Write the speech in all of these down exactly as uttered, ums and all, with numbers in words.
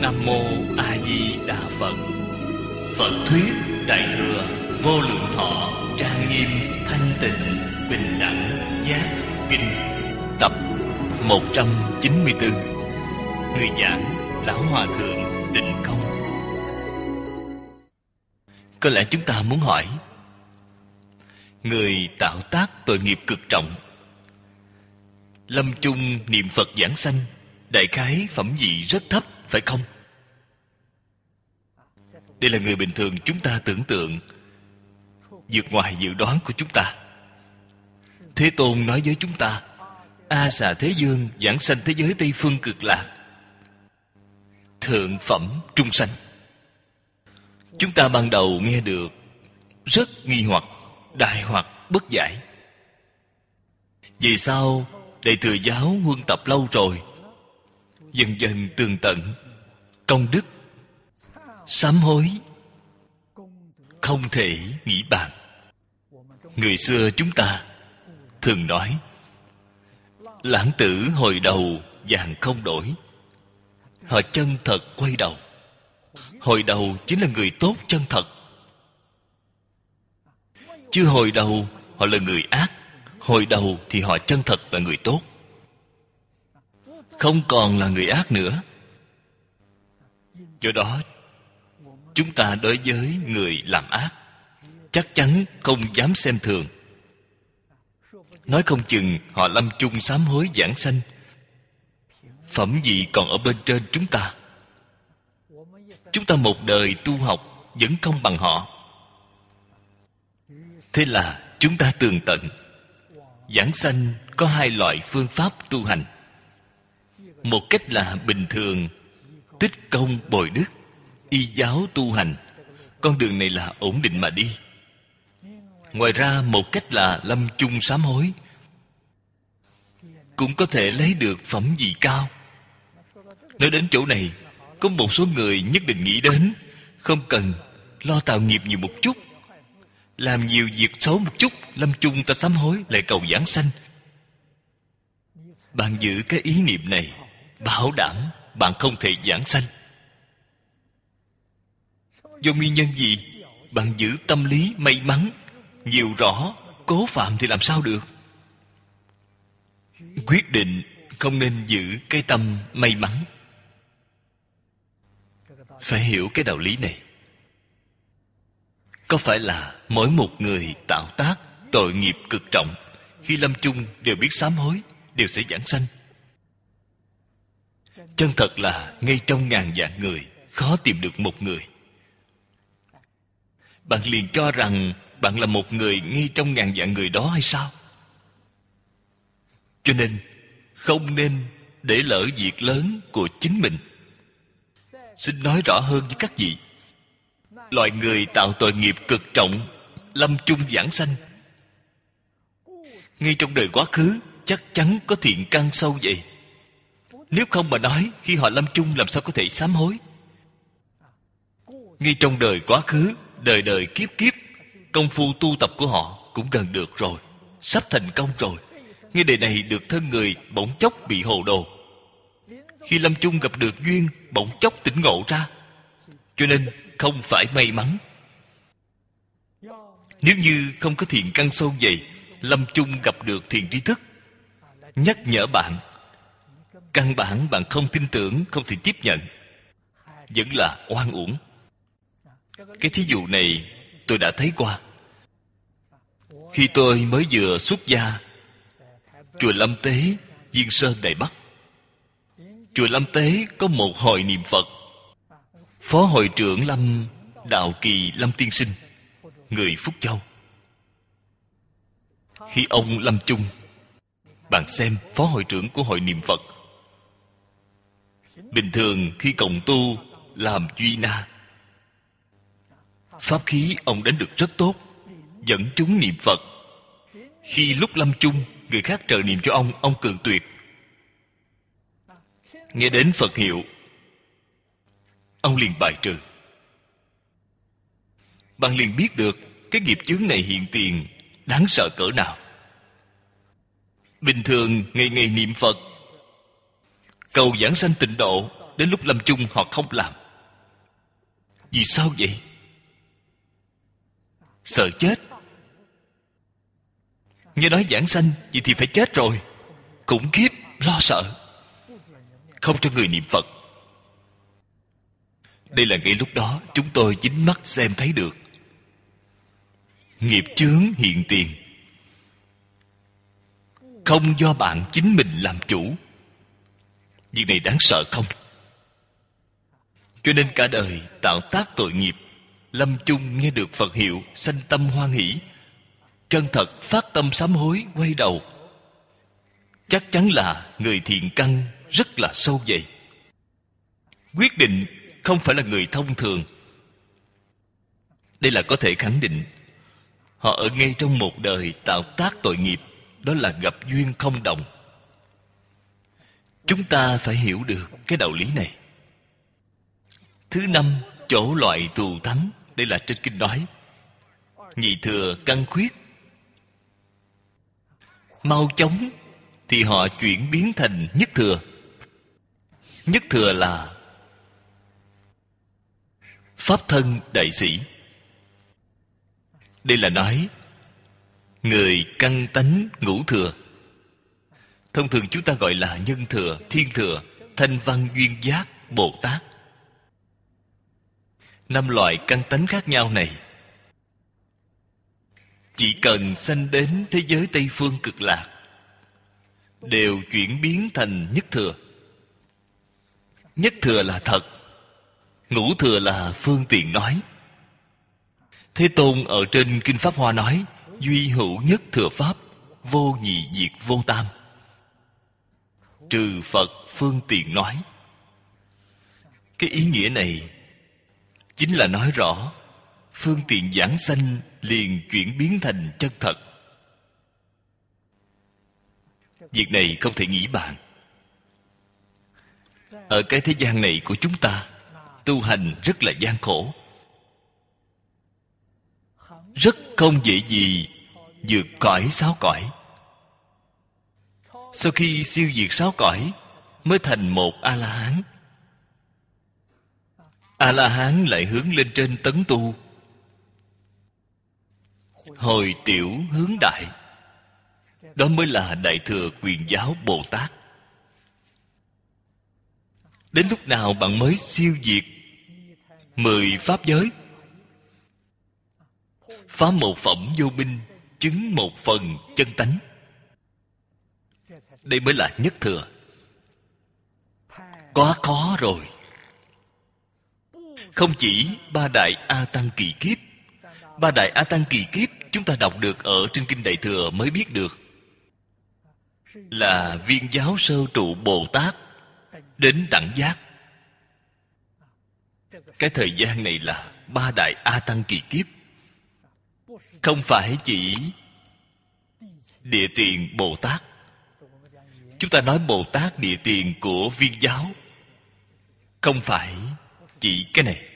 Nam Mô A Di Đà Phật. Phật thuyết Đại Thừa Vô Lượng Thọ trang nghiêm thanh tịnh bình đẳng giác kinh, tập một trăm chín mươi tư. Người giảng Lão Hòa Thượng Tịnh Không. Có lẽ chúng ta muốn hỏi, người tạo tác tội nghiệp cực trọng, lâm chung niệm Phật giảng sanh, đại khái phẩm vị rất thấp, phải không? Đây là người bình thường chúng ta tưởng tượng, vượt ngoài dự đoán của chúng ta. Thế Tôn nói với chúng ta, A Xà Thế Dương giảng sanh thế giới Tây Phương Cực Lạc, thượng phẩm trung sanh. Chúng ta ban đầu nghe được rất nghi hoặc, đại hoặc bất giải. Vì sao Đại Thừa giáo huân tập lâu rồi, dần dần tường tận, công đức sám hối không thể nghĩ bàn. Người xưa chúng ta thường nói, lãng tử hồi đầu vàng không đổi. Họ chân thật quay đầu. Hồi đầu chính là người tốt chân thật. Chứ hồi đầu họ là người ác. Hồi đầu thì họ chân thật là người tốt, không còn là người ác nữa. Do đó chúng ta đối với người làm ác chắc chắn không dám xem thường. Nói không chừng họ lâm chung sám hối giảng sanh, phẩm vị còn ở bên trên chúng ta. Chúng ta một đời tu học vẫn không bằng họ. Thế là chúng ta tường tận. Giảng sanh có hai loại phương pháp tu hành. Một cách là bình thường, tích công bồi đức, y giáo tu hành. Con đường này là ổn định mà đi. Ngoài ra một cách là lâm chung sám hối, cũng có thể lấy được phẩm vị cao. Nói đến chỗ này, có một số người nhất định nghĩ đến, không cần lo tạo nghiệp nhiều một chút, làm nhiều việc xấu một chút, lâm chung ta sám hối lại cầu giảng sanh. Bạn giữ cái ý niệm này, bảo đảm bạn không thể giảng sanh. Do nguyên nhân gì? Bạn giữ tâm lý may mắn nhiều rõ, cố phạm thì làm sao được? Quyết định không nên giữ cái tâm may mắn. Phải hiểu cái đạo lý này. Có phải là mỗi một người tạo tác tội nghiệp cực trọng, khi lâm chung đều biết sám hối, đều sẽ giảng sanh? Chân thật là ngay trong ngàn vạn người khó tìm được một người. Bạn liền cho rằng bạn là một người ngay trong ngàn vạn người đó hay sao? Cho nên không nên để lỡ việc lớn của chính mình. Xin nói rõ hơn với các vị, loại người tạo tội nghiệp cực trọng, lâm chung giảng sanh, ngay trong đời quá khứ chắc chắn có thiện căn sâu vậy. Nếu không mà nói, khi họ lâm chung làm sao có thể sám hối? Ngay trong đời quá khứ, đời đời kiếp kiếp, công phu tu tập của họ cũng gần được rồi, sắp thành công rồi. Ngay đời này được thân người bỗng chốc bị hồ đồ. Khi lâm chung gặp được duyên, bỗng chốc tỉnh ngộ ra. Cho nên không phải may mắn. Nếu như không có thiện căn sâu dày, lâm chung gặp được thiện tri thức nhắc nhở bạn, căn bản bạn không tin tưởng, không thể tiếp nhận, vẫn là oan uổng. Cái thí dụ này tôi đã thấy qua. Khi tôi mới vừa xuất gia, chùa Lâm Tế, Viên Sơn, Đài Bắc. Chùa Lâm Tế có một hội niệm Phật. Phó hội trưởng Lâm Đạo Kỳ Lâm Tiên Sinh, người Phúc Châu. Khi ông lâm chung, bạn xem phó hội trưởng của hội niệm Phật, bình thường khi cộng tu làm duy na, pháp khí ông đánh được rất tốt, dẫn chúng niệm Phật. Khi lúc lâm chung, người khác trợ niệm cho ông, ông cự tuyệt. Nghe đến Phật hiệu, ông liền bài trừ. Bạn liền biết được cái nghiệp chướng này hiện tiền đáng sợ cỡ nào. Bình thường ngày ngày niệm Phật, cầu giảng sanh tịnh độ, đến lúc lâm chung họ không làm. Vì sao vậy? Sợ chết. Nghe nói giảng sanh, vậy thì phải chết rồi. Khủng khiếp, lo sợ, không cho người niệm Phật. Đây là ngay lúc đó chúng tôi chính mắt xem thấy được nghiệp chướng hiện tiền, không do bạn chính mình làm chủ. Việc này đáng sợ không? Cho nên cả đời tạo tác tội nghiệp, lâm chung nghe được Phật hiệu, sanh tâm hoan hỷ, chân thật phát tâm sám hối, quay đầu, chắc chắn là người thiện căn rất là sâu dày. Quyết định không phải là người thông thường. Đây là có thể khẳng định. Họ ở ngay trong một đời tạo tác tội nghiệp, đó là gặp duyên không đồng. Chúng ta phải hiểu được cái đạo lý này. Thứ năm, chỗ loại thù thắng. Đây là trên kinh nói. Nhị thừa căn khuyết, mau chóng thì họ chuyển biến thành nhất thừa. Nhất thừa là pháp thân đại sĩ. Đây là nói người căn tánh ngũ thừa. Thông thường chúng ta gọi là nhân thừa, thiên thừa, thanh văn duyên giác, Bồ Tát. Năm loại căn tánh khác nhau này, chỉ cần sanh đến thế giới Tây Phương Cực Lạc, đều chuyển biến thành nhất thừa. Nhất thừa là thật, ngũ thừa là phương tiện nói. Thế Tôn ở trên Kinh Pháp Hoa nói, duy hữu nhất thừa pháp, vô nhị diệt vô tam. Trừ Phật phương tiện nói. Cái ý nghĩa này chính là nói rõ phương tiện giảng sanh liền chuyển biến thành chân thật. Việc này không thể nghĩ bàn. Ở cái thế gian này của chúng ta, tu hành rất là gian khổ, rất không dễ gì vượt cõi sáu cõi. Sau khi siêu diệt sáu cõi mới thành một A-la-hán. A-la-hán lại hướng lên trên tấn tu, hồi tiểu hướng đại. Đó mới là Đại Thừa Quyền Giáo Bồ Tát. Đến lúc nào bạn mới siêu diệt mười pháp giới, phá một phẩm vô minh, chứng một phần chân tánh? Đây mới là nhất thừa. Quá khó rồi. Không chỉ ba đại A Tăng kỳ kiếp. Ba đại A Tăng kỳ kiếp chúng ta đọc được ở trên Kinh Đại Thừa mới biết được, là Viên Giáo Sơ Trụ Bồ Tát đến đẳng giác. Cái thời gian này là ba đại A Tăng kỳ kiếp, không phải chỉ địa tiền Bồ Tát. Chúng ta nói Bồ Tát địa tiền của Viên Giáo, không phải chỉ cái này,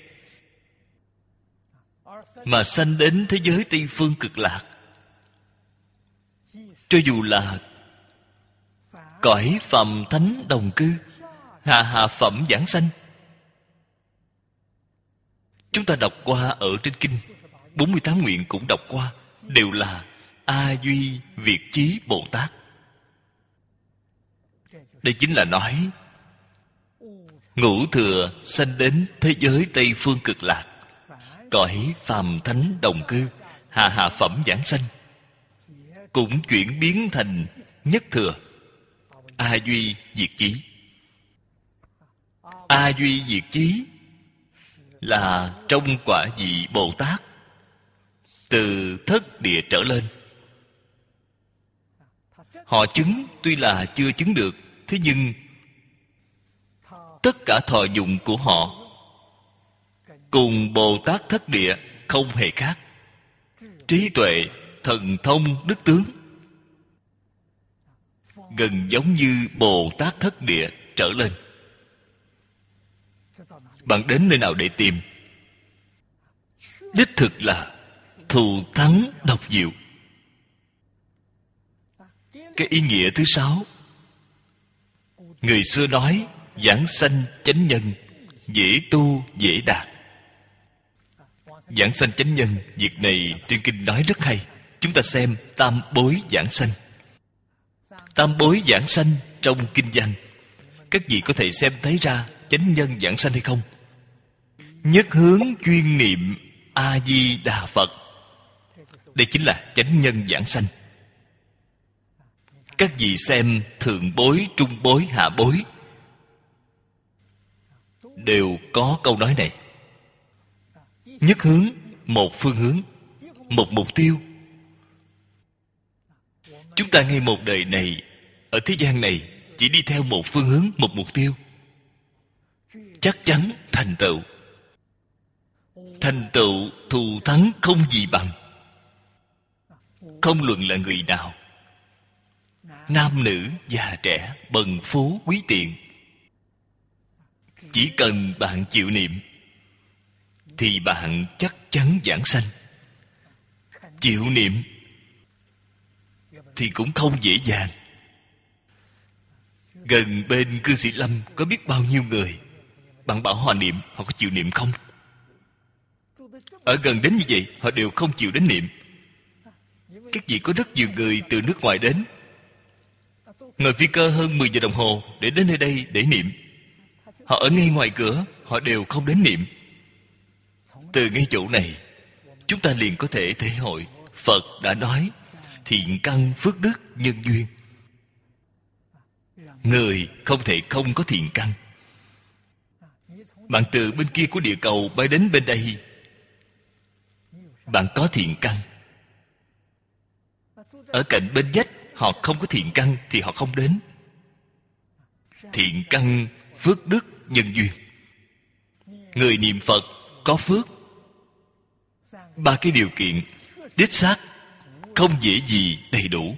mà sanh đến thế giới Tây Phương Cực Lạc. Cho dù là cõi phàm thánh đồng cư, hạ hạ phẩm giảng sanh, chúng ta đọc qua ở trên kinh, bốn mươi tám nguyện cũng đọc qua, đều là A Duy Việt Chí Bồ Tát. Đây chính là nói ngũ thừa sanh đến thế giới Tây Phương Cực Lạc, cõi phàm thánh đồng cư, hạ hạ phẩm giảng sanh, cũng chuyển biến thành nhất thừa, A Duy Diệt Chí. A Duy Diệt Chí là trong quả vị Bồ Tát, từ thất địa trở lên. Họ chứng tuy là chưa chứng được, thế nhưng tất cả thọ dụng của họ cùng Bồ Tát thất địa không hề khác. Trí tuệ, thần thông, đức tướng gần giống như Bồ Tát thất địa trở lên. Bạn đến nơi nào để tìm? Đích thực là thù thắng độc diệu. Cái ý nghĩa thứ sáu, người xưa nói Giảng sanh chánh nhân, dễ tu dễ đạt. Giảng sanh chánh nhân, việc này trên kinh nói rất hay. Chúng ta xem tam bối giảng sanh. Tam bối giảng sanh trong kinh văn, các vị có thể xem thấy ra chánh nhân giảng sanh hay không? Nhất hướng chuyên niệm A Di Đà Phật, đây chính là chánh nhân giảng sanh. Các vị xem thượng bối, trung bối, hạ bối đều có câu nói này. Nhất hướng, một phương hướng, một mục tiêu. Chúng ta ngay một đời này, ở thế gian này, chỉ đi theo một phương hướng, một mục tiêu, chắc chắn thành tựu. Thành tựu thù thắng không gì bằng. Không luận là người nào, nam nữ, già trẻ, bần phú, quý tiện, chỉ cần bạn chịu niệm thì bạn chắc chắn giảng sanh. Chịu niệm thì cũng không dễ dàng. Gần bên cư sĩ Lâm có biết bao nhiêu người, bạn bảo họ niệm, họ có chịu niệm không? Ở gần đến như vậy, họ đều không chịu đến niệm. Các vị có rất nhiều người từ nước ngoài đến, ngồi phi cơ hơn mười giờ đồng hồ để đến nơi đây để niệm. Họ ở ngay ngoài cửa, họ đều không đến niệm. Từ ngay chỗ này, chúng ta liền có thể thể hội Phật đã nói thiện căn phước đức nhân duyên. Người không thể không có thiện căn. Bạn từ bên kia của địa cầu bay đến bên đây, bạn có thiện căn. Ở cạnh bên vách họ không có thiện căn thì họ không đến. Thiện căn phước đức nhân duyên. Người niệm Phật có phước. Ba cái điều kiện đích xác không dễ gì đầy đủ.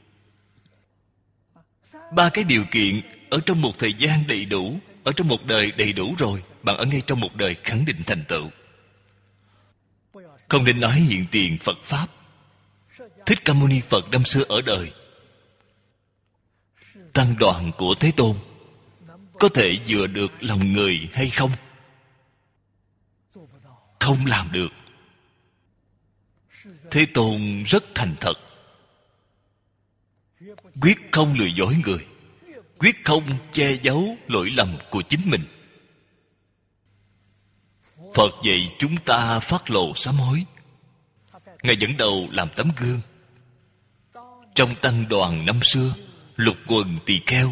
Ba cái điều kiện ở trong một thời gian đầy đủ, ở trong một đời đầy đủ rồi, bạn ở ngay trong một đời khẳng định thành tựu. Không nên nói hiện tiền Phật Pháp. Thích Ca Mâu Ni Phật năm xưa ở đời, tăng đoàn của Thế Tôn, có thể vừa được lòng người hay không? Không làm được. Thế Tôn rất thành thật, quyết không lừa dối người, quyết không che giấu lỗi lầm của chính mình. Phật dạy chúng ta phát lộ sám hối. Ngài dẫn đầu làm tấm gương. Trong tăng đoàn năm xưa, lục quần tỳ kheo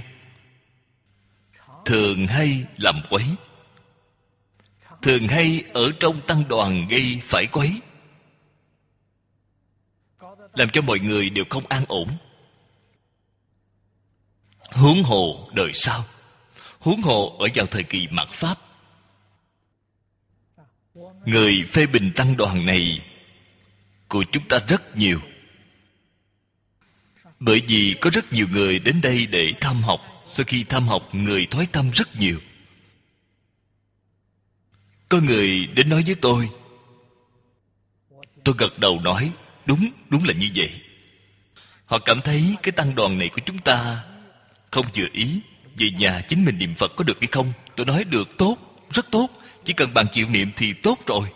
thường hay làm quấy, thường hay ở trong tăng đoàn gây phải quấy, làm cho mọi người đều không an ổn. Huống hồ đời sau, huống hồ ở vào thời kỳ mạt Pháp. Người phê bình tăng đoàn này của chúng ta rất nhiều. Bởi vì có rất nhiều người đến đây để tham học. Sau khi tham học, người thoái tâm rất nhiều. Có người đến nói với tôi, tôi gật đầu nói đúng, đúng là như vậy. Họ cảm thấy cái tăng đoàn này của chúng ta không vừa ý, về nhà chính mình niệm Phật có được hay không? Tôi nói được, tốt, rất tốt. Chỉ cần bạn chịu niệm thì tốt rồi.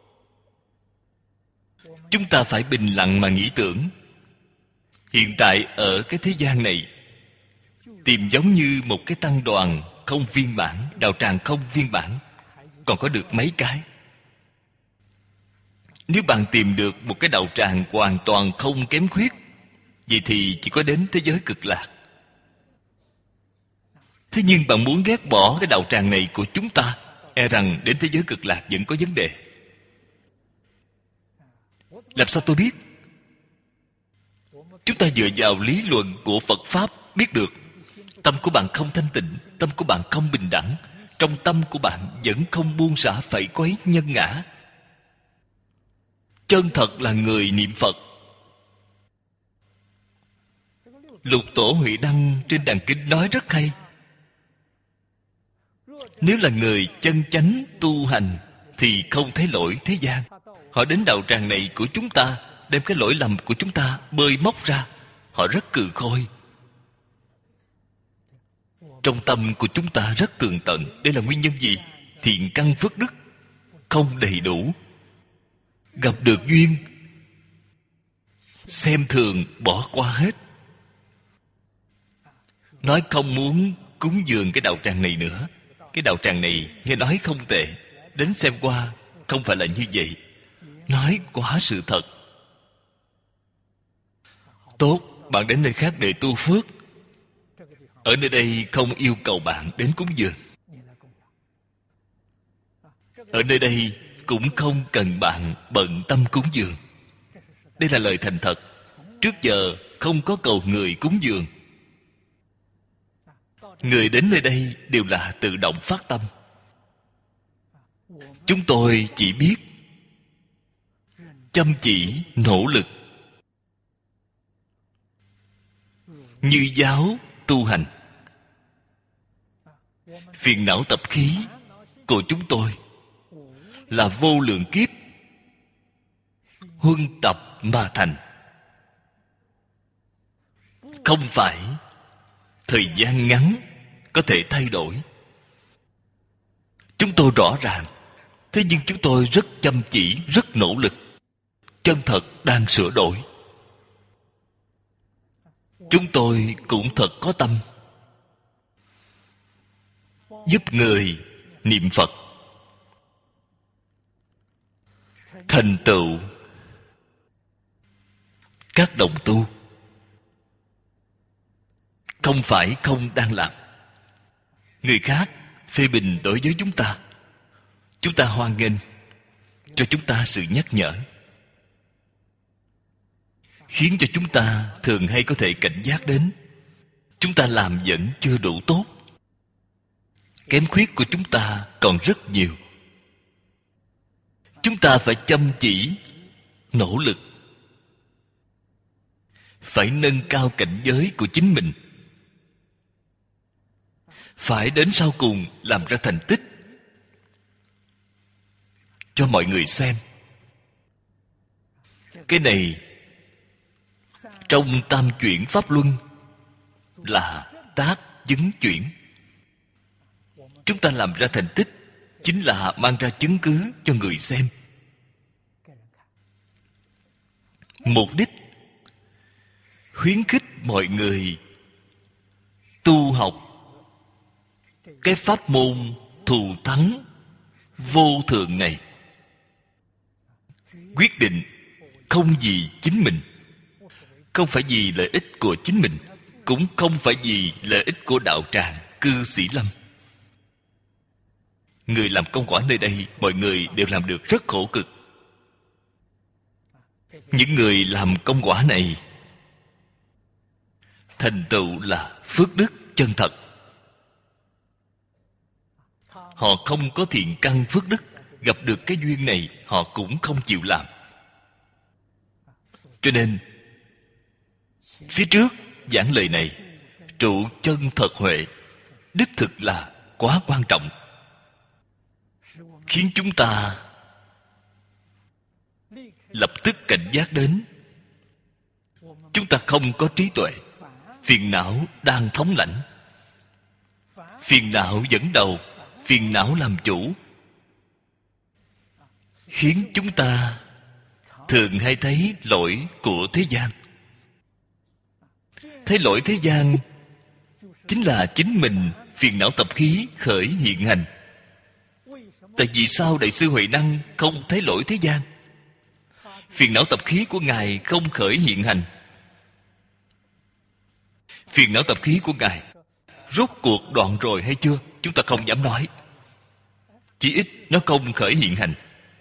Chúng ta phải bình lặng mà nghĩ tưởng. Hiện tại ở cái thế gian này, tìm giống như một cái tăng đoàn không viên mãn, đạo tràng không viên mãn, còn có được mấy cái. Nếu bạn tìm được một cái đạo tràng hoàn toàn không kém khuyết, vậy thì chỉ có đến thế giới cực lạc. Thế nhưng bạn muốn ghét bỏ cái đạo tràng này của chúng ta, e rằng đến thế giới cực lạc vẫn có vấn đề. Làm sao tôi biết? Chúng ta dựa vào lý luận của Phật Pháp biết được. Tâm của bạn không thanh tịnh, tâm của bạn không bình đẳng, trong tâm của bạn vẫn không buông xả phải quấy nhân ngã. Chân thật là người niệm Phật. Lục Tổ Huệ Đăng trên đàn kinh nói rất hay. Nếu là người chân chánh tu hành thì không thấy lỗi thế gian. Họ đến đạo tràng này của chúng ta, đem cái lỗi lầm của chúng ta bơi móc ra, họ rất cừ khôi. Trong tâm của chúng ta rất tường tận. Đây là nguyên nhân gì? Thiện căn phước đức không đầy đủ. Gặp được duyên, xem thường bỏ qua hết. Nói không muốn cúng dường cái đạo tràng này nữa. Cái đạo tràng này nghe nói không tệ, đến xem qua không phải là như vậy. Nói quá sự thật. Tốt, bạn đến nơi khác để tu phước. Ở nơi đây không yêu cầu bạn đến cúng dường. Ở nơi đây cũng không cần bạn bận tâm cúng dường. Đây là lời thành thật. Trước giờ không có cầu người cúng dường. Người đến nơi đây đều là tự động phát tâm. Chúng tôi chỉ biết chăm chỉ nỗ lực như giáo tu hành. Phiền não tập khí của chúng tôi là vô lượng kiếp huân tập mà thành, không phải thời gian ngắn có thể thay đổi. Chúng tôi rõ ràng. Thế nhưng chúng tôi rất chăm chỉ, rất nỗ lực, chân thật đang sửa đổi. Chúng tôi cũng thật có tâm giúp người niệm Phật, thành tựu các đồng tu. Không phải không đang làm. Người khác phê bình đối với chúng ta, chúng ta hoan nghênh, cho chúng ta sự nhắc nhở, khiến cho chúng ta thường hay có thể cảnh giác đến chúng ta làm vẫn chưa đủ tốt. Kém khuyết của chúng ta còn rất nhiều. Chúng ta phải chăm chỉ nỗ lực, phải nâng cao cảnh giới của chính mình, phải đến sau cùng làm ra thành tích cho mọi người xem. Cái này trong tam chuyển pháp luân là tác chứng chuyển. Chúng ta làm ra thành tích chính là mang ra chứng cứ cho người xem. Mục đích khuyến khích mọi người tu học cái pháp môn thù thắng vô thượng này. Quyết định không vì chính mình, không phải vì lợi ích của chính mình, cũng không phải vì lợi ích của đạo tràng cư sĩ lâm. Người làm công quả nơi đây, mọi người đều làm được rất khổ cực. Những người làm công quả này thành tựu là phước đức chân thật. Họ không có thiện căn phước đức, gặp được cái duyên này họ cũng không chịu làm. Cho nên phía trước giảng lời này, trụ chân thật huệ đích thực là quá quan trọng, khiến chúng ta lập tức cảnh giác đến chúng ta không có trí tuệ. Phiền não đang thống lãnh, phiền não dẫn đầu, phiền não làm chủ, khiến chúng ta thường hay thấy lỗi của thế gian. Thấy lỗi thế gian chính là chính mình phiền não tập khí khởi hiện hành. Tại vì sao Đại sư Huệ Năng không thấy lỗi thế gian? Phiền não tập khí của Ngài không khởi hiện hành. Phiền não tập khí của Ngài rốt cuộc đoạn rồi hay chưa, chúng ta không dám nói. Chỉ ít nó không khởi hiện hành.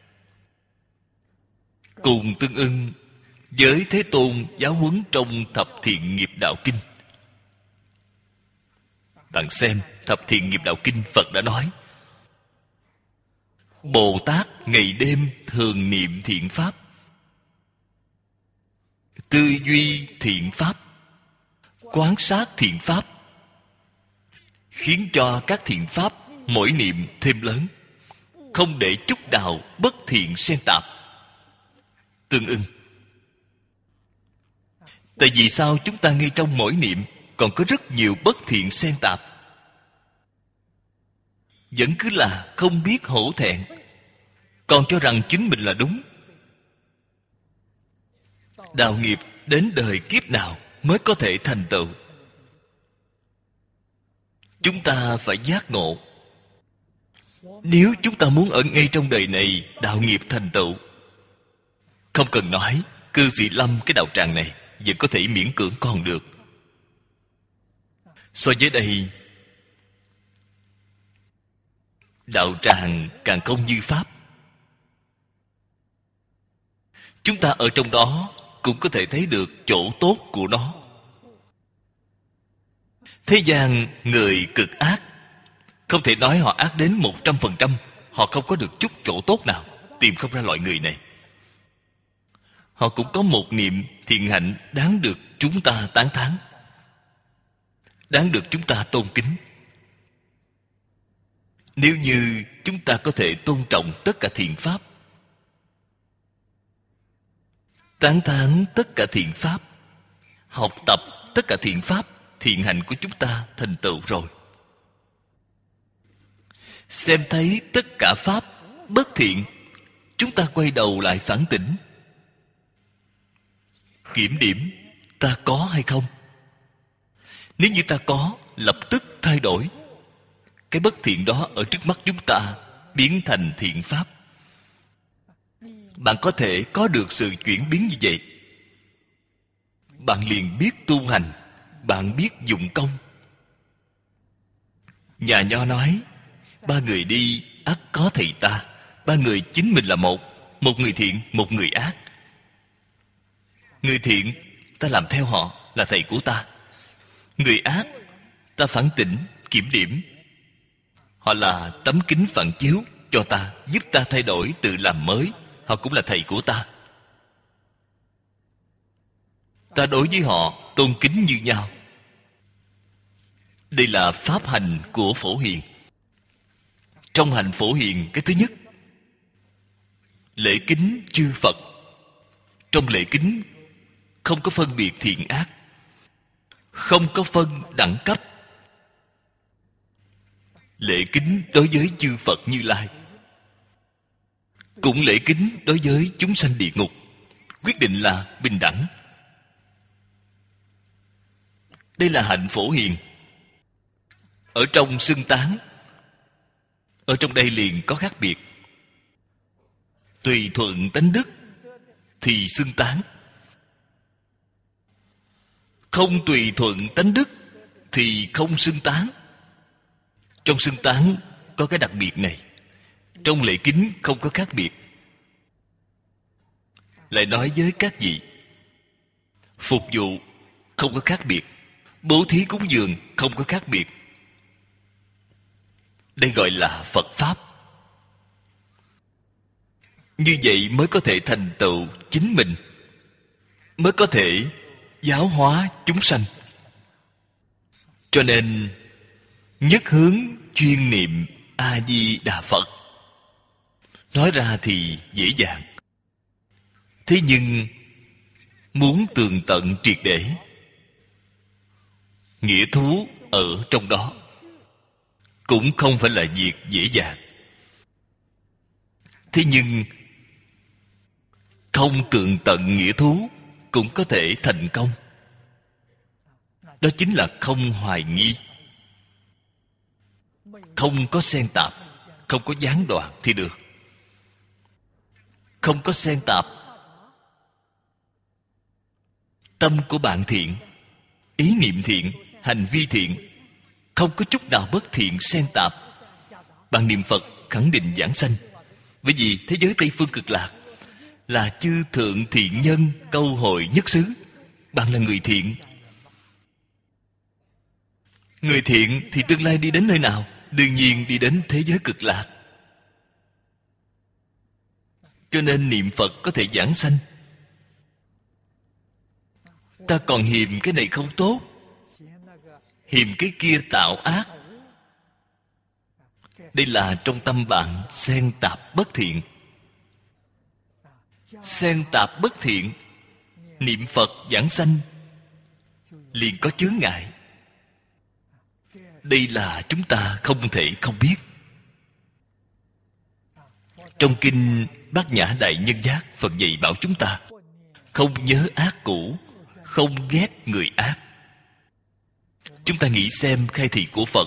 Cùng tương ưng với Thế Tôn giáo huấn trong Thập Thiện Nghiệp Đạo Kinh. Bạn xem Thập Thiện Nghiệp Đạo Kinh, Phật đã nói Bồ Tát ngày đêm thường niệm thiện pháp, tư duy thiện pháp, quán sát thiện pháp, khiến cho các thiện pháp mỗi niệm thêm lớn, không để chút nào bất thiện xen tạp. Tương ưng. Tại vì sao chúng ta ngay trong mỗi niệm còn có rất nhiều bất thiện xen tạp? vẫn cứ là không biết hổ thẹn, còn cho rằng chính mình là đúng. Đạo nghiệp đến đời kiếp nào mới có thể thành tựu? Chúng ta phải giác ngộ. Nếu chúng ta muốn ở ngay trong đời này đạo nghiệp thành tựu, không cần nói, cư sĩ Lâm cái đạo tràng này vẫn có thể miễn cưỡng còn được. So với đây, đạo tràng càng không như pháp. Chúng ta ở trong đó cũng có thể thấy được chỗ tốt của nó. Thế gian người cực ác, không thể nói họ ác đến một trăm phần trăm. Họ không có được chút chỗ tốt nào. Tìm không ra loại người này. Họ cũng có một niệm thiện hạnh đáng được chúng ta tán thán, đáng được chúng ta tôn kính. Nếu như chúng ta có thể tôn trọng tất cả thiện pháp, tán thán tất cả thiện pháp, học tập tất cả thiện pháp, thiện hạnh của chúng ta thành tựu rồi. Xem thấy tất cả pháp bất thiện, chúng ta quay đầu lại phản tỉnh, kiểm điểm ta có hay không. Nếu như ta có, lập tức thay đổi. Cái bất thiện đó ở trước mắt chúng ta biến thành thiện pháp. Bạn có thể có được sự chuyển biến như vậy, bạn liền biết tu hành, bạn biết dụng công. Nhà Nho nói, ba người đi ắt có thầy ta. Ba người chính mình là một, một người thiện, một người ác. Người thiện, ta làm theo họ, là thầy của ta. Người ác, ta phản tỉnh, kiểm điểm. Họ là tấm kính phản chiếu cho ta, giúp ta thay đổi, tự làm mới. Họ cũng là thầy của ta. Ta đối với họ tôn kính như nhau. Đây là pháp hành của Phổ Hiền. Trong hành Phổ Hiền, cái thứ nhất, lễ kính chư Phật. Trong lễ kính không có phân biệt thiện ác, không có phân đẳng cấp. Lễ kính đối với chư Phật Như Lai, cũng lễ kính đối với chúng sanh địa ngục, quyết định là bình đẳng. Đây là hạnh Phổ Hiền. Ở trong xưng tán, ở trong đây liền có khác biệt. Tùy thuận tánh đức thì xưng tán, không tùy thuận tánh đức thì không xưng tán. Trong xưng tán có cái đặc biệt này, trong lễ kính không có khác biệt. Lại nói với các vị, phục vụ không có khác biệt, bố thí cúng dường không có khác biệt. Đây gọi là Phật Pháp. Như vậy mới có thể thành tựu chính mình, mới có thể giáo hóa chúng sanh. Cho nên nhất hướng chuyên niệm A Di Đà Phật. Nói ra thì dễ dàng, thế nhưng muốn tường tận triệt để, nghĩa thú ở trong đó cũng không phải là việc dễ dàng. Thế nhưng không tường tận nghĩa thú cũng có thể thành công. Đó chính là không hoài nghi, không có xen tạp, không có gián đoạn thì được. Không có xen tạp, tâm của bạn thiện, ý niệm thiện, hành vi thiện, không có chút nào bất thiện xen tạp, bạn niệm Phật khẳng định giảng sanh. Bởi vì thế giới Tây Phương Cực Lạc là chư thượng thiện nhân câu hội nhất xứ. Bạn là người thiện. Người thiện thì tương lai đi đến nơi nào? Đương nhiên đi đến thế giới Cực Lạc. Cho nên niệm Phật có thể giảng sanh. Ta còn hiềm cái này không tốt, hiềm cái kia tạo ác. Đây là trong tâm bạn xen tạp bất thiện. Xen tạp bất thiện, niệm Phật giảng sanh liền có chướng ngại. Đây là chúng ta không thể không biết. Trong kinh Bát Nhã Đại Nhân Giác, Phật dạy bảo chúng ta không nhớ ác cũ, không ghét người ác. Chúng ta nghĩ xem khai thị của Phật.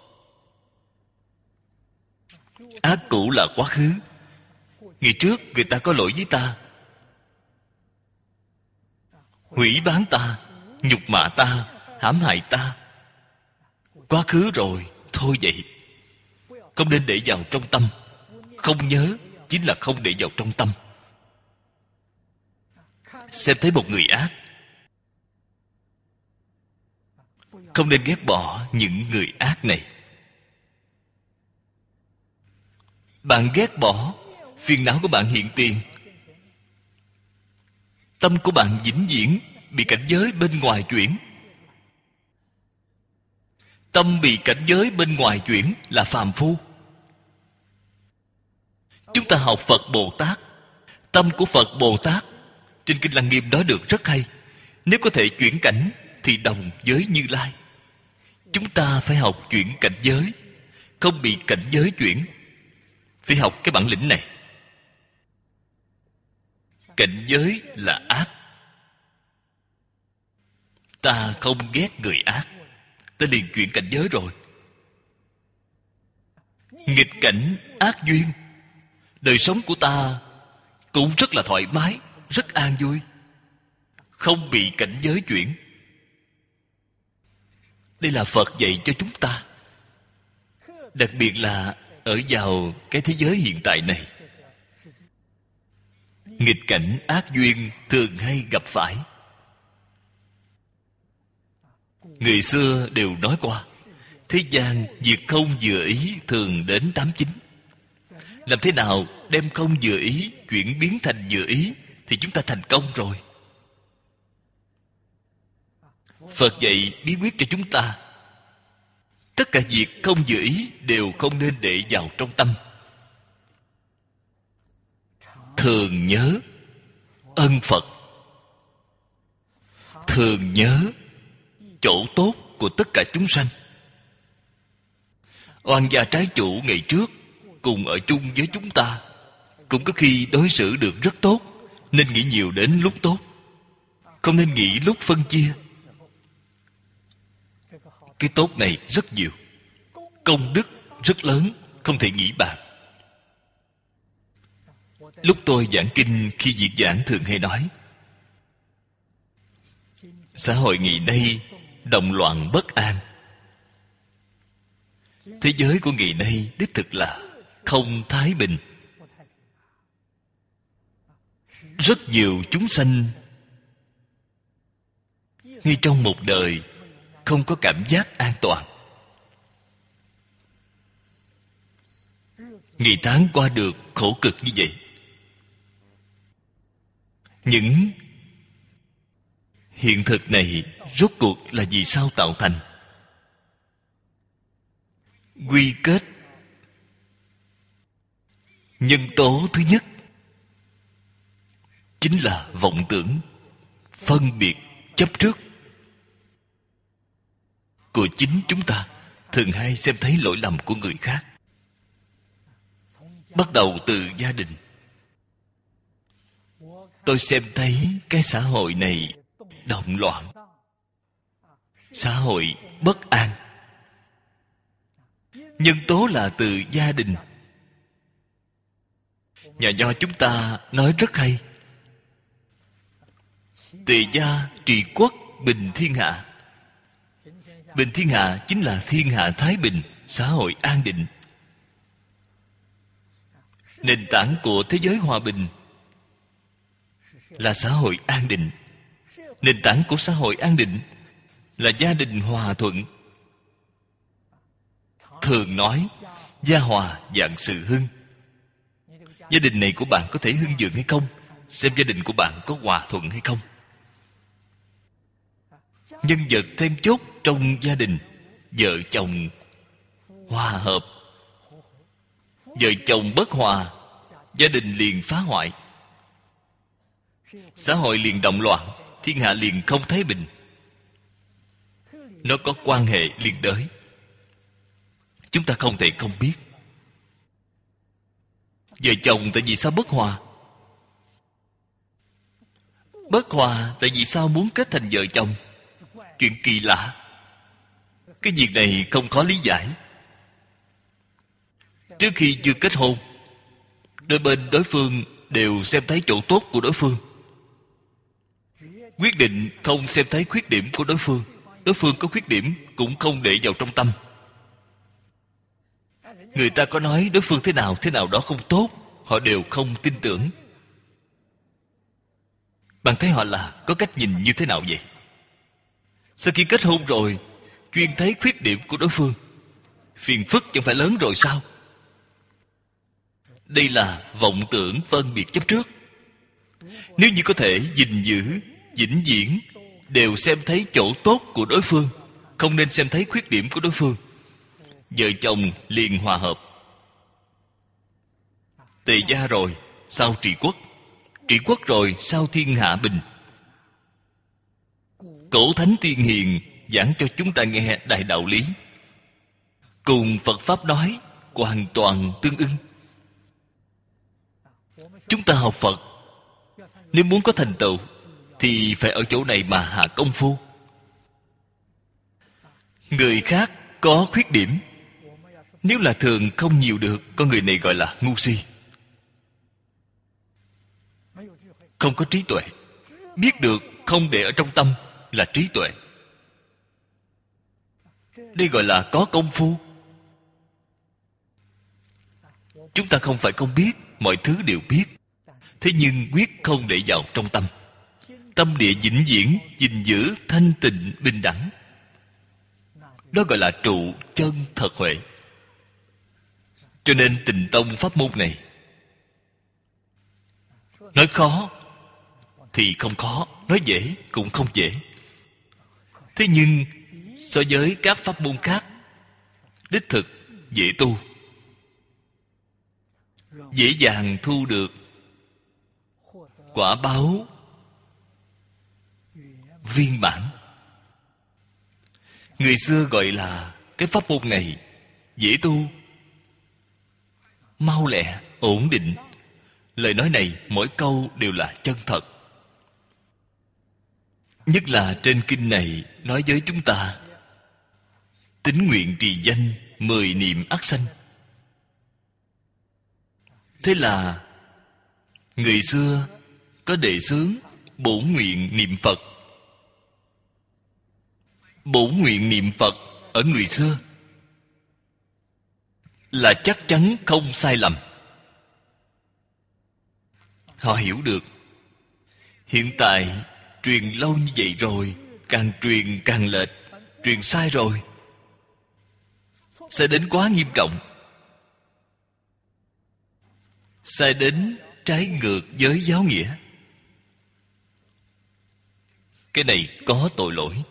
Ác cũ là quá khứ. Ngày trước người ta có lỗi với ta, hủy bán ta, nhục mạ ta, hãm hại ta. Quá khứ rồi, thôi vậy. Không nên để vào trong tâm. Không nhớ chính là không để vào trong tâm. Xem thấy một người ác, không nên ghét bỏ những người ác này. Bạn ghét bỏ, phiền não của bạn hiện tiền, tâm của bạn vĩnh viễn bị cảnh giới bên ngoài chuyển. Tâm bị cảnh giới bên ngoài chuyển là phàm phu. Chúng ta học Phật Bồ Tát, tâm của Phật Bồ Tát trên Kinh Lăng Nghiêm nói được rất hay. Nếu có thể chuyển cảnh thì đồng với Như Lai. Chúng ta phải học chuyển cảnh giới, không bị cảnh giới chuyển. Phải học cái bản lĩnh này. Cảnh giới là ác, ta không ghét người ác, ta liền chuyển cảnh giới rồi. Nghịch cảnh ác duyên, đời sống của ta cũng rất là thoải mái, rất an vui, không bị cảnh giới chuyển. Đây là Phật dạy cho chúng ta. Đặc biệt là ở vào cái thế giới hiện tại này, nghịch cảnh ác duyên thường hay gặp phải. Người xưa đều nói qua, thế gian việc không vừa ý thường đến tám chín. Làm thế nào đem không vừa ý chuyển biến thành vừa ý thì chúng ta thành công rồi. Phật dạy bí quyết cho chúng ta. Tất cả việc không vừa ý đều không nên để vào trong tâm. Thường nhớ ân Phật, thường nhớ chỗ tốt của tất cả chúng sanh. Oan gia trái chủ ngày trước cùng ở chung với chúng ta, cũng có khi đối xử được rất tốt, nên nghĩ nhiều đến lúc tốt, không nên nghĩ lúc phân chia. Cái tốt này rất nhiều, công đức rất lớn, không thể nghĩ bàn. Lúc tôi giảng kinh, khi diễn giảng thường hay nói, xã hội ngày nay động loạn bất an. Thế giới của ngày nay đích thực là không thái bình. Rất nhiều chúng sanh ngay trong một đời không có cảm giác an toàn. Ngày tháng qua được khổ cực như vậy. Những hiện thực này rốt cuộc là vì sao tạo thành? Quy kết, nhân tố thứ nhất chính là vọng tưởng, phân biệt, chấp trước của chính chúng ta. Thường hay xem thấy lỗi lầm của người khác. Bắt đầu từ gia đình. Tôi xem thấy cái xã hội này động loạn, xã hội bất an. Nhân tố là từ gia đình. Nhà nho chúng ta nói rất hay: tề gia trị quốc, bình thiên hạ. Bình thiên hạ chính là thiên hạ thái bình, xã hội an định. Nền tảng của thế giới hòa bình là xã hội an định. Nền tảng của xã hội an định là gia đình hòa thuận. Thường nói gia hòa vạn sự hưng. Gia đình này của bạn có thể hưng vượng hay không, xem gia đình của bạn có hòa thuận hay không. Nhân vật then chốt trong gia đình, vợ chồng hòa hợp. Vợ chồng bất hòa, gia đình liền phá hoại, xã hội liền động loạn, thiên hạ liền không thái bình. Nó có quan hệ liên đới, chúng ta không thể không biết. Vợ chồng tại vì sao bất hòa? Bất hòa tại vì sao muốn kết thành vợ chồng? Chuyện kỳ lạ. Cái việc này không khó lý giải. Trước khi chưa kết hôn, đôi bên đối phương đều xem thấy chỗ tốt của đối phương, quyết định không xem thấy khuyết điểm của đối phương. Đối phương có khuyết điểm cũng không để vào trong tâm. Người ta có nói đối phương thế nào thế nào đó không tốt, họ đều không tin tưởng. Bạn thấy họ là có cách nhìn như thế nào vậy? Sau khi kết hôn rồi, chuyên thấy khuyết điểm của đối phương, phiền phức chẳng phải lớn rồi sao? Đây là vọng tưởng phân biệt chấp trước. Nếu như có thể gìn giữ, vĩnh viễn đều xem thấy chỗ tốt của đối phương, không nên xem thấy khuyết điểm của đối phương, vợ chồng liền hòa hợp. Tề gia rồi sao trị quốc, trị quốc rồi sao thiên hạ bình. Cổ thánh tiên hiền giảng cho chúng ta nghe đại đạo lý, cùng Phật Pháp nói hoàn toàn tương ưng. Chúng ta học Phật, nếu muốn có thành tựu thì phải ở chỗ này mà hạ công phu. Người khác có khuyết điểm, nếu là thường không nhiều được, con người này gọi là ngu si, không có trí tuệ. Biết được không để ở trong tâm là trí tuệ. Đây gọi là có công phu. Chúng ta không phải không biết, mọi thứ đều biết, thế nhưng quyết không để vào trong tâm. Tâm địa vĩnh viễn gìn giữ thanh tịnh bình đẳng, đó gọi là trụ chân thật huệ. Cho nên Tịnh Tông pháp môn này, nói khó thì không khó, nói dễ cũng không dễ. Thế nhưng so với các pháp môn khác, đích thực dễ tu, dễ dàng thu được quả báo viên mãn. Người xưa gọi là cái pháp môn này dễ tu, mau lẹ, ổn định. Lời nói này mỗi câu đều là chân thật. Nhất là trên kinh này nói với chúng ta: tín nguyện trì danh, mười niệm ắt sanh. Thế là người xưa có đề xướng bổn nguyện niệm Phật. Bổn nguyện niệm Phật ở người xưa là chắc chắn không sai lầm. Họ hiểu được. Hiện tại truyền lâu như vậy rồi, càng truyền càng lệch, truyền sai rồi sẽ đến quá nghiêm trọng, sai đến trái ngược với giáo nghĩa. Cái này có tội lỗi.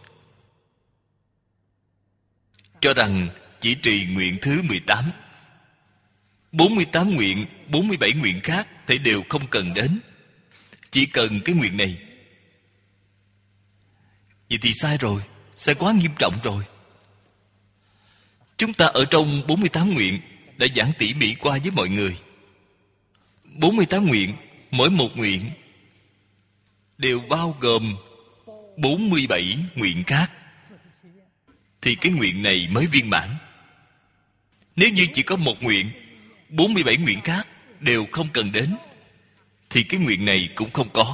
Cho rằng chỉ trì nguyện thứ mười tám, bốn mươi tám nguyện, bốn mươi bảy nguyện khác thì đều không cần đến, chỉ cần cái nguyện này. Vậy thì sai rồi, sai quá nghiêm trọng rồi. Chúng ta ở trong bốn mươi tám nguyện đã giảng tỉ mỉ qua với mọi người. bốn mươi tám nguyện, mỗi một nguyện đều bao gồm bốn mươi bảy nguyện khác, thì cái nguyện này mới viên mãn. Nếu như chỉ có một nguyện, bốn mươi bảy nguyện khác đều không cần đến, thì cái nguyện này cũng không có.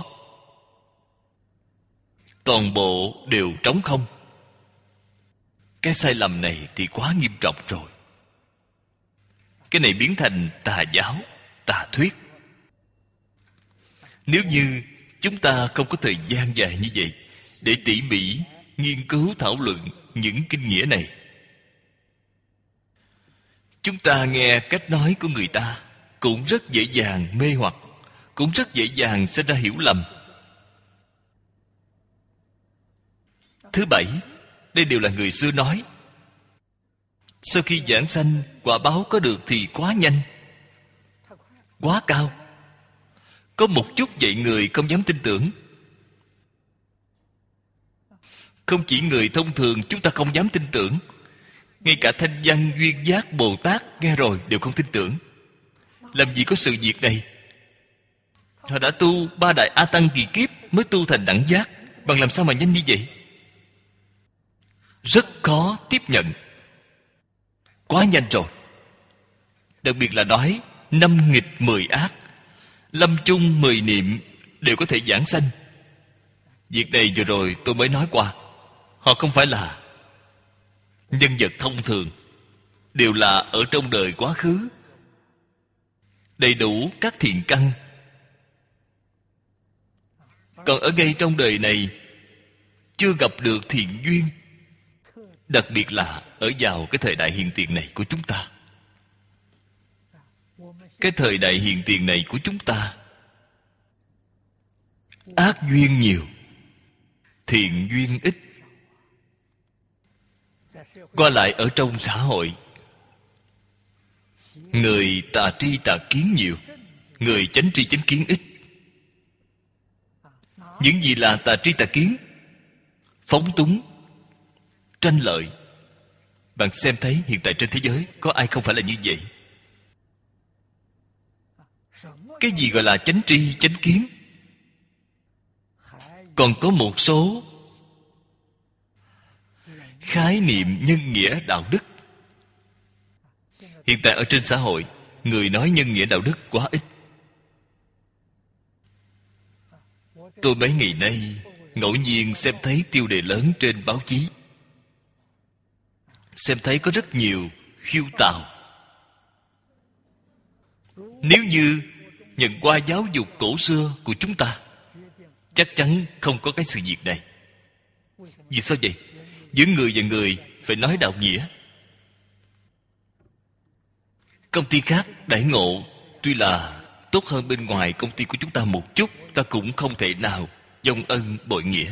Toàn bộ đều trống không. Cái sai lầm này thì quá nghiêm trọng rồi. Cái này biến thành tà giáo, tà thuyết. Nếu như chúng ta không có thời gian dài như vậy để tỉ mỉ nghiên cứu thảo luận những kinh nghĩa này, chúng ta nghe cách nói của người ta cũng rất dễ dàng mê hoặc, cũng rất dễ dàng sinh ra hiểu lầm. Thứ bảy, đây đều là người xưa nói. Sau khi giảng sanh, quả báo có được thì quá nhanh, quá cao. Có một chút vậy người không dám tin tưởng. Không chỉ người thông thường chúng ta không dám tin tưởng, ngay cả Thanh Văn Duyên Giác Bồ Tát nghe rồi đều không tin tưởng. làm gì có sự việc này. Họ đã tu ba đại A Tăng kỳ kiếp mới tu thành đẳng giác, bằng làm sao mà nhanh như vậy? Rất khó tiếp nhận, quá nhanh rồi. Đặc biệt là nói năm nghịch mười ác, lâm chung mười niệm đều có thể giảng sanh. Việc này vừa rồi tôi mới nói qua. Họ không phải là nhân vật thông thường, đều là ở trong đời quá khứ đầy đủ các thiện căn. Còn ở ngay trong đời này chưa gặp được thiện duyên, đặc biệt là ở vào cái thời đại hiện tiền này của chúng ta. Cái thời đại hiện tiền này của chúng ta, ác duyên nhiều, thiện duyên ít. Qua lại ở trong xã hội, người tà tri tà kiến nhiều, người chánh tri chánh kiến ít. Những gì là tà tri tà kiến? Phóng túng, tranh lợi. Bạn xem thấy hiện tại trên thế giới có ai không phải là như vậy? Cái gì gọi là chánh tri chánh kiến? Còn có một số khái niệm nhân nghĩa đạo đức. Hiện tại ở trên xã hội, người nói nhân nghĩa đạo đức quá ít. Tôi mấy ngày nay ngẫu nhiên xem thấy tiêu đề lớn trên báo chí, xem thấy có rất nhiều khiêu tào. Nếu như nhận qua giáo dục cổ xưa của chúng ta, chắc chắn không có cái sự việc này. Vì sao vậy? Giữa người và người phải nói đạo nghĩa. Công ty khác đãi ngộ tuy là tốt hơn bên ngoài công ty của chúng ta một chút, ta cũng không thể nào vong ân bội nghĩa.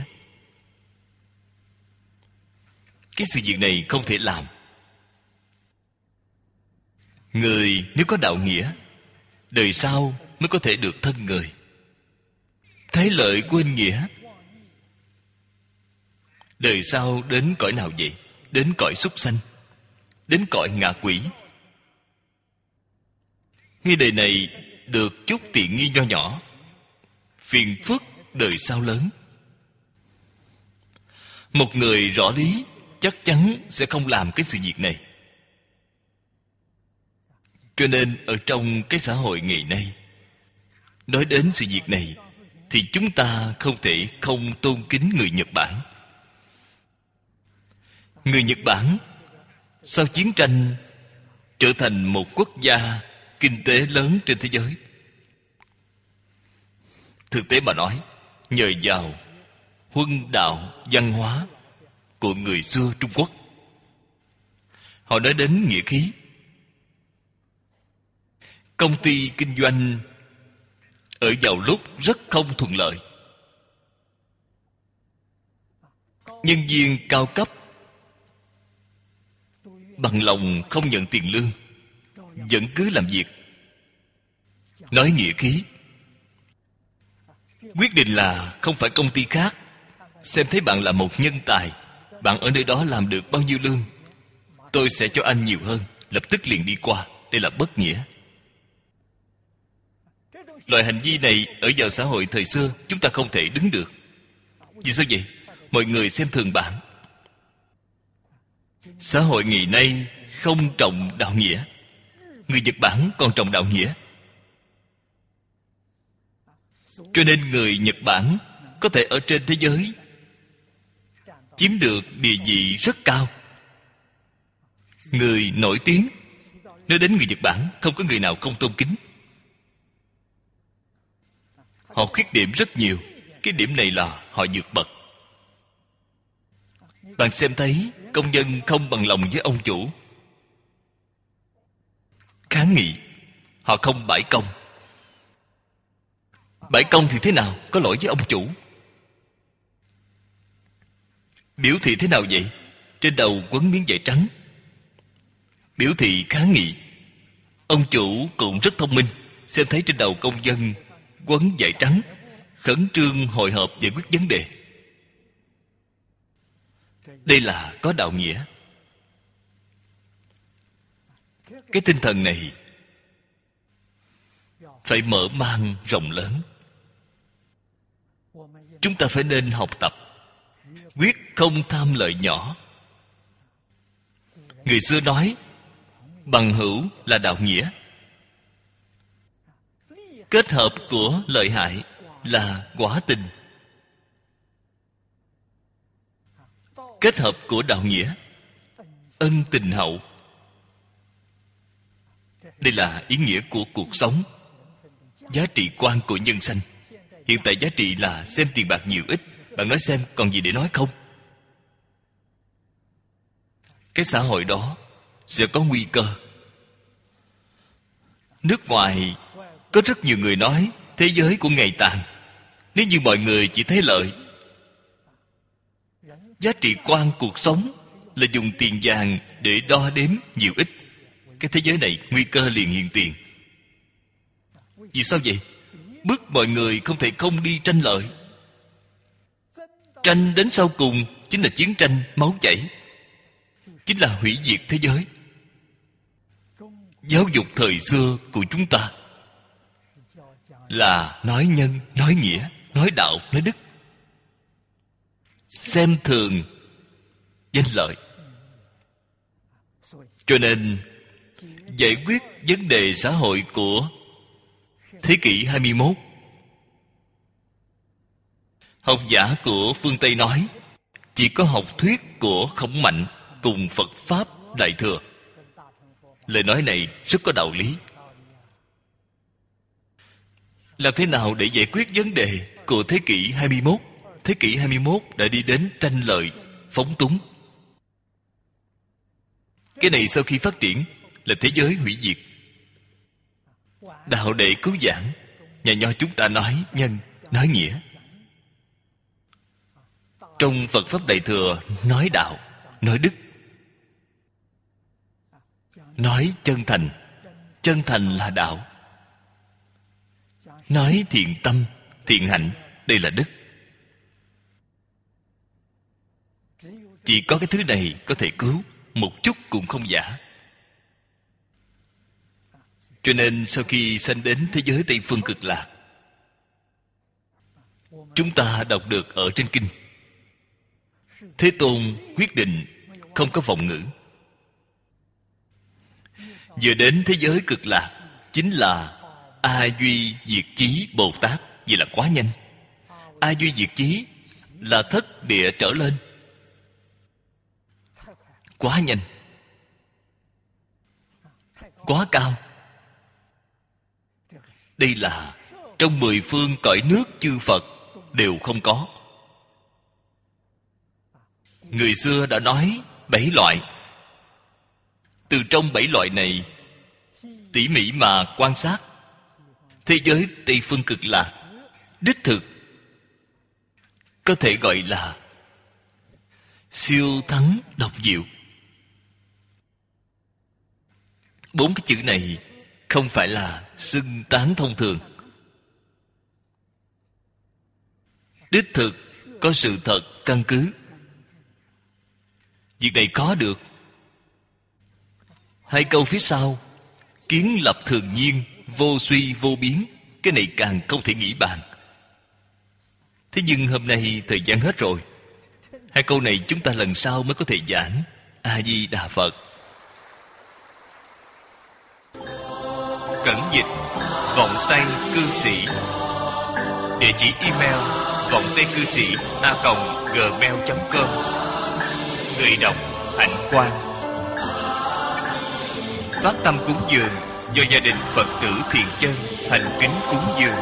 Cái sự việc này không thể làm. Người nếu có đạo nghĩa, đời sau mới có thể được thân người. Thấy lợi quên nghĩa, đời sau đến cõi nào vậy? Đến cõi súc sanh, đến cõi ngạ quỷ. Ngay đời này được chút tiện nghi nho nhỏ, phiền phức đời sau lớn. Một người rõ lý chắc chắn sẽ không làm cái sự việc này. Cho nên ở trong cái xã hội ngày nay, nói đến sự việc này thì chúng ta không thể không tôn kính người Nhật Bản. Người Nhật Bản sau chiến tranh trở thành một quốc gia kinh tế lớn trên thế giới. Thực tế mà nói, nhờ vào huân đạo văn hóa của người xưa Trung Quốc. Họ nói đến nghĩa khí. Công ty kinh doanh ở vào lúc rất không thuận lợi. Nhân viên cao cấp bằng lòng không nhận tiền lương, vẫn cứ làm việc. Nói nghĩa khí, quyết định là không phải công ty khác xem thấy bạn là một nhân tài, bạn ở nơi đó làm được bao nhiêu lương, tôi sẽ cho anh nhiều hơn, lập tức liền đi qua. Đây là bất nghĩa. Loại hành vi này ở vào xã hội thời xưa chúng ta không thể đứng được. Vì sao vậy? Mọi người xem thường bạn. Xã hội ngày nay không trọng đạo nghĩa. Người Nhật Bản còn trọng đạo nghĩa. Cho nên người Nhật Bản có thể ở trên thế giới chiếm được địa vị rất cao. Người nổi tiếng, nói đến người Nhật Bản không có người nào không tôn kính. Họ khuyết điểm rất nhiều, cái điểm này là họ vượt bậc. Bạn xem thấy công nhân không bằng lòng với ông chủ, kháng nghị, họ không bãi công. Bãi công thì thế nào? Có lỗi với ông chủ. Biểu thị thế nào vậy? Trên đầu quấn miếng vải trắng, biểu thị kháng nghị. Ông chủ cũng rất thông minh, xem thấy trên đầu công dân quấn vải trắng, khẩn trương hội họp giải quyết vấn đề. Đây là có đạo nghĩa. Cái tinh thần này phải mở mang rộng lớn. Chúng ta phải nên học tập, quyết không tham lợi nhỏ. Người xưa nói bằng hữu là đạo nghĩa, kết hợp của lợi hại là quả tình, kết hợp của đạo nghĩa ân tình hậu. Đây là ý nghĩa của cuộc sống, giá trị quan của nhân sanh. Hiện tại giá trị là xem tiền bạc nhiều ít. Bạn nói xem còn gì để nói không? Cái xã hội đó sẽ có nguy cơ. Nước ngoài có rất nhiều người nói thế giới của ngày tàn. Nếu như mọi người chỉ thấy lợi, giá trị quan cuộc sống là dùng tiền vàng để đo đếm nhiều ít, cái thế giới này nguy cơ liền hiện tiền. Vì sao vậy? Bức mọi người không thể không đi tranh lợi. Tranh đến sau cùng chính là chiến tranh máu chảy, chính là hủy diệt thế giới. Giáo dục thời xưa của chúng ta là nói nhân, nói nghĩa, nói đạo, nói đức, xem thường danh lợi. Cho nên giải quyết vấn đề xã hội của thế kỷ hai mươi mốt, học giả của phương Tây nói chỉ có học thuyết của Khổng Mạnh cùng Phật Pháp Đại Thừa. Lời nói này rất có đạo lý. Làm thế nào để giải quyết vấn đề của thế kỷ hai mươi mốt? Thế kỷ hai mươi mốt đã đi đến tranh lợi, phóng túng. Cái này sau khi phát triển là thế giới hủy diệt. Đạo đệ cứu giảng, nhà nho chúng ta nói nhân, nói nghĩa. Trong Phật Pháp Đại Thừa nói đạo, nói đức, nói chân thành. Chân thành là đạo. Nói thiện tâm, thiện hạnh, đây là đức. Chỉ có cái thứ này có thể cứu, một chút cũng không giả. Cho nên sau khi sanh đến thế giới Tây Phương Cực Lạc, chúng ta đọc được ở trên kinh, Thế Tôn quyết định không có vọng ngữ. Vừa đến thế giới Cực Lạc chính là A Duy Diệt Chí Bồ Tát. Vậy là quá nhanh. A Duy Diệt Chí là thất địa trở lên, quá nhanh, quá cao. Đây là trong mười phương cõi nước chư Phật đều không có. Người xưa đã nói bảy loại. Từ trong bảy loại này tỉ mỉ mà quan sát, thế giới Tây Phương Cực Lạc đích thực có thể gọi là siêu thắng độc diệu. Bốn cái chữ này không phải là xưng tán thông thường. Đích thực có sự thật căn cứ. Việc này có được. Hai câu phía sau, kiến lập thường nhiên, vô suy vô biến, cái này càng không thể nghĩ bàn. Thế nhưng hôm nay thời gian hết rồi. Hai câu này chúng ta lần sau mới có thể giảng. A Di Đà Phật. Cẩn dịch Vọng Tây Cư Sĩ. Địa chỉ email vọng tây cư sĩ a còng gmail chấm com. Người đọc Hạnh Quang. Phát tâm cúng dường do gia đình Phật tử Thiện Chân thành kính cúng dường.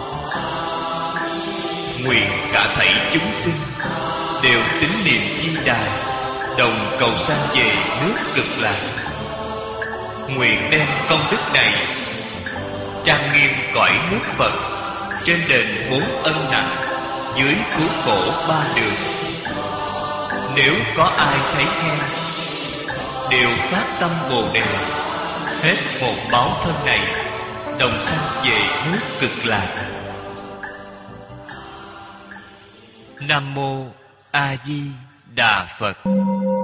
Nguyện cả thảy chúng sinh đều tín niệm Di Đà, đồng cầu sanh về nước Cực Lạc. Nguyện đem công đức này trang nghiêm cõi nước Phật, trên đền bốn ân nặng, dưới cứu khổ ba đường. Nếu có ai thấy nghe, đều phát tâm Bồ Đề, hết một báo thân này, đồng sanh về nước Cực Lạc. Nam mô A Di Đà Phật.